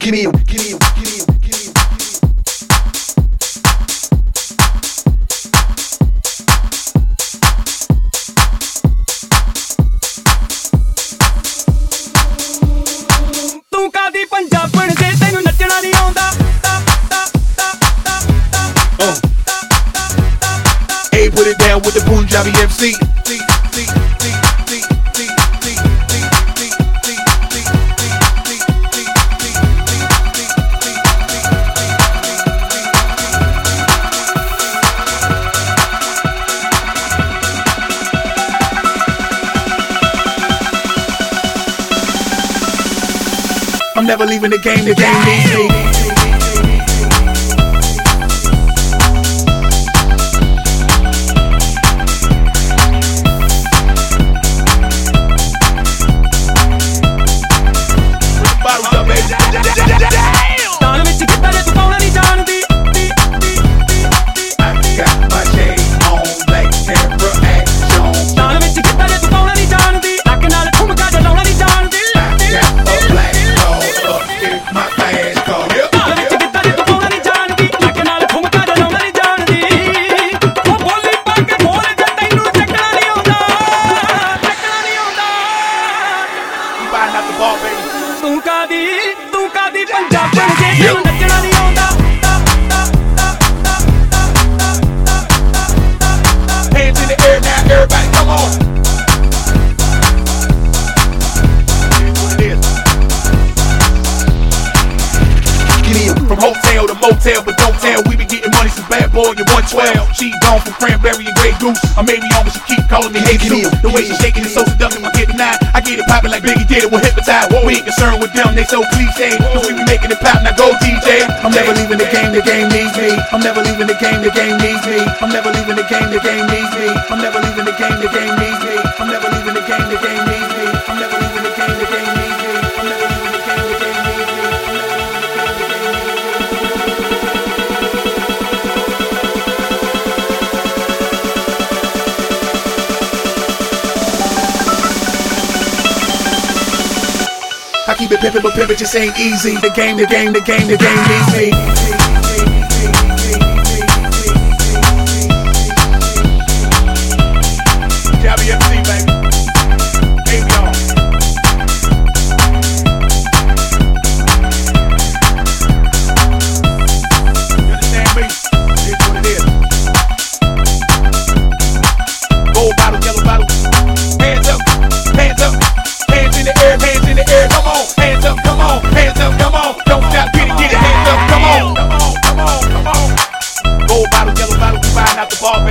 give me a, give me a, give me a, give me a. ਤੂੰ ਕਾਦੀ ਪੰਜਾਬਣ ਜੇ ਤੈਨੂੰ ਨੱਚਣਾ ਨਹੀਂ ਆਉਂਦਾ Hey, put it down with the Punjabi MC. I'm never leaving the game needs me. ਤੂੰ ਕਾਦੀ ਪੰਜਾਬਣ ਜੇ ਤੈਨੂੰ ਨੱਚਣਾ ਨਹੀਂ ਆਉਂਦਾ Hands in the air now, everybody come on. Here's what it is. Get in from hotel to motel, but don't tell we been getting money since Bad Boy and 112. She gone from Cranberry and Grey Goose. I made me on, but she keep calling me Hey Sue. The way she shaking is so seductive, I can't deny. I get it poppin' like Biggie did it with Hypnotize. We ain't concerned with them, they so cliche. Cause we be making it pop, now go DJ. I'm never leaving the game needs me. I'm never leaving the game needs me. I'm never leaving the game needs me. I'm never leaving the game needs me. I'm never leaving the game needs me. I'm never leaving the game needs me. I'm never leaving the game needs me. I keep it pimpin', but pimpin' just ain't easy. The game needs me. Jabby MC, baby. Baby on. You understand me? Here's what it is. Gold bottle, yellow bottle. Hands up, hands up. Hands in the air, hands in the air. Come on, hands up, come on, hands up, come on. Don't stop, get it, hands up, come on. Come on, come on, come on. Gold bottle, yellow bottle, we buying out the bar.